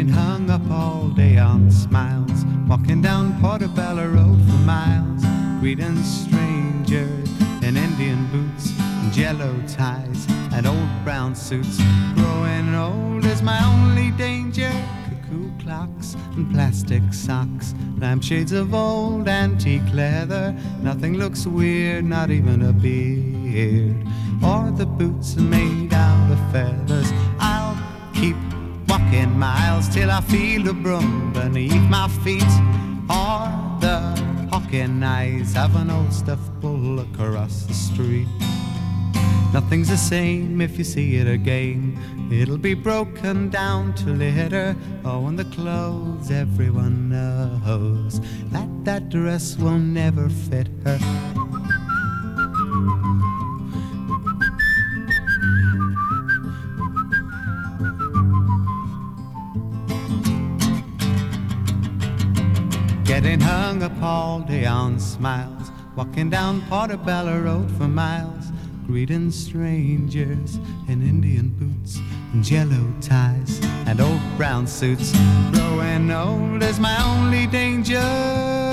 Getting hung up all day on smiles, walking down Portobello Road for miles, greeting strangers in Indian boots and yellow ties and old brown suits. Growing old is my only danger. Cuckoo clocks and plastic socks, lampshades of old antique leather. Nothing looks weird, not even a beard, or the boots are made out of feathers. I'll keep walking miles till I feel a broom beneath my feet, or the hawking eyes of an old stuffed bull across the street. Nothing's the same if you see it again. It'll be broken down to litter. Oh, and the clothes, everyone knows that dress will never fit her. Getting hung up all day on smiles, walking down Portobello Road for miles, greeting strangers in Indian boots and yellow ties and old brown suits. Growing old is my only danger.